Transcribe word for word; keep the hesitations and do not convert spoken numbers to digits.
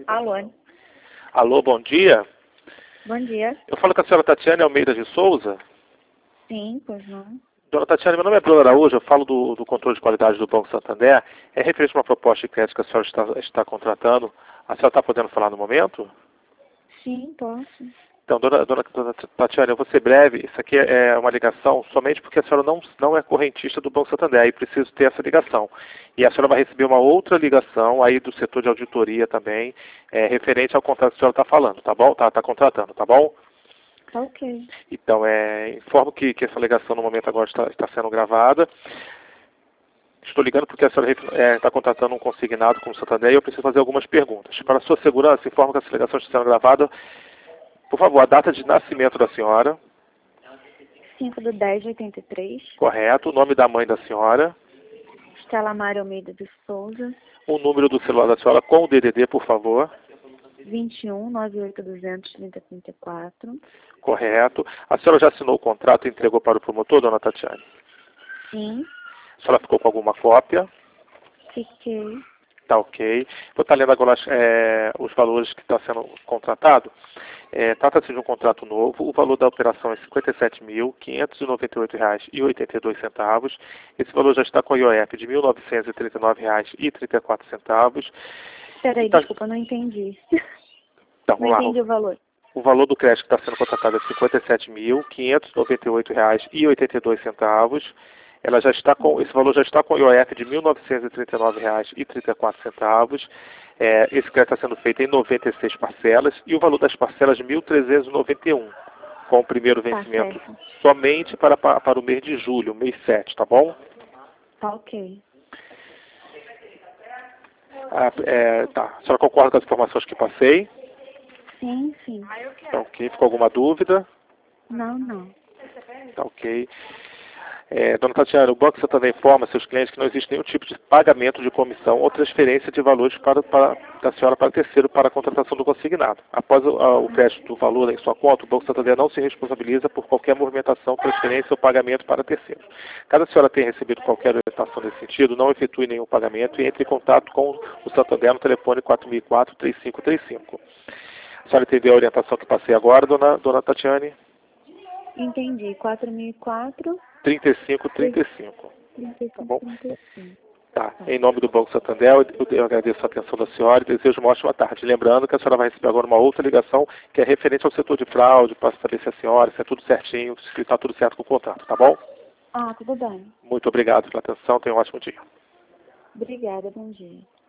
Alô? Alô, bom dia. Bom dia. Eu falo com a senhora Tatiane Almeida de Souza. Sim, pois não. Dona Tatiane, meu nome é Bruno Araújo, eu falo do, do controle de qualidade do Banco Santander. É referente a uma proposta de crédito que a senhora está, está contratando. A senhora está podendo falar no momento? Sim, posso. Então, dona, dona, dona Tatiane, eu vou ser breve. Isso aqui é uma ligação somente porque a senhora não, não é correntista do Banco Santander. Aí preciso ter essa ligação. E a senhora vai receber uma outra ligação aí do setor de auditoria também, é, referente ao contrato que a senhora está falando, tá bom? Está tá contratando, tá bom? Tá ok. Então, é, informo que, que essa ligação no momento agora está, está sendo gravada. Estou ligando porque a senhora é, está contratando um consignado com o Santander e eu preciso fazer algumas perguntas. Para a sua segurança, informo que essa ligação está sendo gravada. Por favor, a data de nascimento da senhora. cinco de dez de oitenta e três. Correto. O nome da mãe da senhora. Estela Mário Almeida de Souza. O número do celular da senhora com o D D D, por favor. vinte e um, noventa e oito, duzentos, trinta, trinta e quatro. Correto. A senhora já assinou o contrato e entregou para o promotor, dona Tatiane? Sim, A senhora ficou com alguma cópia? fiquei. Tá ok. Vou estar lendo agora é, os valores que está sendo contratado. É, Trata-se de um contrato novo. O valor da operação é cinquenta e sete mil, quinhentos e noventa e oito reais e oitenta e dois centavos. Esse valor já está com a I O F de mil novecentos e trinta e nove reais e trinta e quatro centavos. Peraí, Tá, desculpa, não entendi. então, Não vamos lá. entendi o valor. O valor do crédito que está sendo contratado é cinquenta e sete mil, quinhentos e noventa e oito reais e oitenta e dois centavos. Ela já está com, esse valor já está com o I O F de mil novecentos e trinta e nove reais e trinta e quatro centavos. É, esse crédito está sendo feito em noventa e seis parcelas e o valor das parcelas mil trezentos e noventa e um, com o primeiro vencimento certo. somente para, para, para o mês de julho, mês sete, tá bom? Tá ok. Ah, é, tá. A senhora concorda com as informações que passei? Sim, sim. Tá ok. Ficou alguma dúvida? Não, não. Tá ok. É, dona Tatiana, o Banco Santander informa seus clientes que não existe nenhum tipo de pagamento de comissão ou transferência de valores para, para, da senhora para terceiro para a contratação do consignado. Após o, a, o crédito do valor em sua conta, o Banco Santander não se responsabiliza por qualquer movimentação, transferência ou pagamento para terceiros. Caso a senhora tenha recebido qualquer orientação nesse sentido, não efetue nenhum pagamento e entre em contato com o Santander no telefone quatro mil e quatro, três cinco três cinco. A senhora entendeu a orientação que passei agora, dona, dona Tatiane? Entendi. quatro mil e quatro. trinta e cinco trinta e cinco. trinta e Tá cinco, bom? trinta e cinco. Tá. Em nome do Banco Santander, eu, eu agradeço a atenção da senhora e desejo uma ótima tarde. Lembrando que a senhora vai receber agora uma outra ligação que é referente ao setor de fraude, para saber se a senhora, se é tudo certinho, se está tudo certo com o contrato, tá bom? Ah, tudo bem. Muito obrigado pela atenção, tenha um ótimo dia. Obrigada, bom dia.